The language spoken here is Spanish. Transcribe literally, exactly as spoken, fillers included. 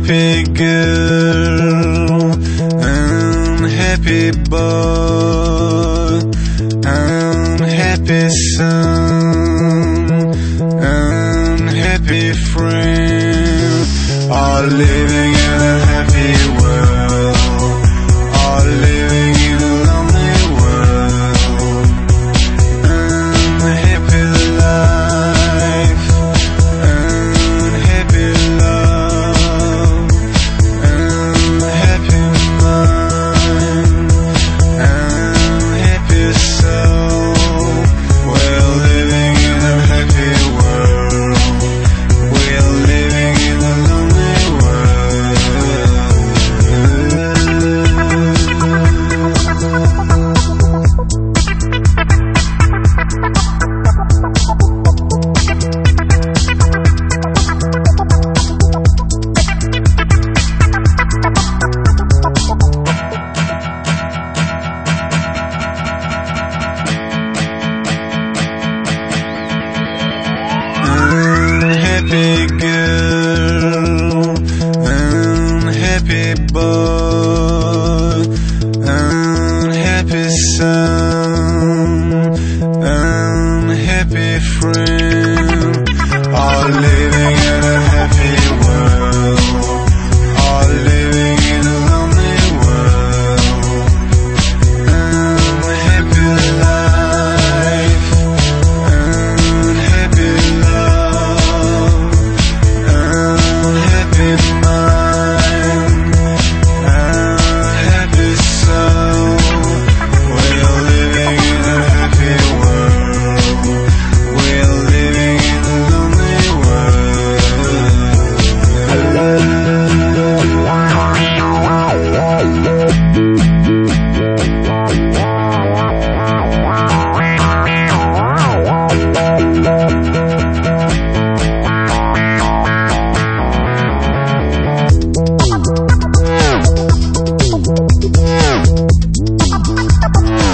Unhappy girl, unhappy boy, unhappy son, unhappy friend, all living in a happy world, all living in a lonely world, unhappy life, unhappy love, unhappy mind, unhappy soul. We're living in a happy world, we're living in a lonely world. Unhappy girl, unhappy boy, unhappy son, unhappy friend, all living in a happy world, all living in a lonely world, unhappy life, unhappy love, unhappy mind, unhappy soul. We're living in a happy world, we're living in a lonely world.